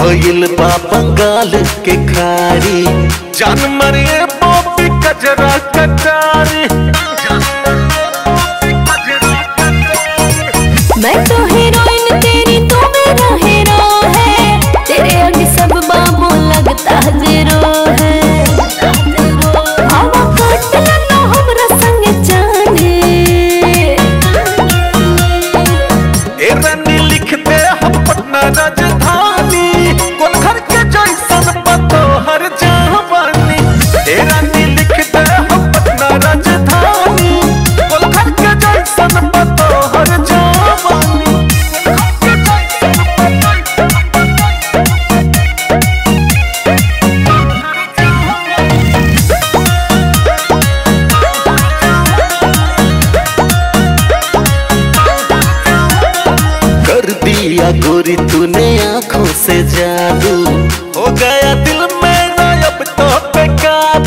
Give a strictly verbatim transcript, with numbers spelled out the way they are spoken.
भइल बा बंगाल के खाड़ी जान मरिए बॉबी कजरा कटारी। मैं तो हीरोइन तेरी तू मेरा हीरो है, तेरे आगे सब बाबू लगता जीरो है। आवा काट लेना हमरा संगे जाने ए रानी लिख दे हम पटना राजधानी, कोन घर के जैसन पतो हर जवानी। ए रानी लिख दे हम पटना राजधानी, कोन घर के जैसन पतो हर जवानी। कर दिया गोरी तूने आंखों से जादू, हो गया दिल में ना अब तो बेकाबू।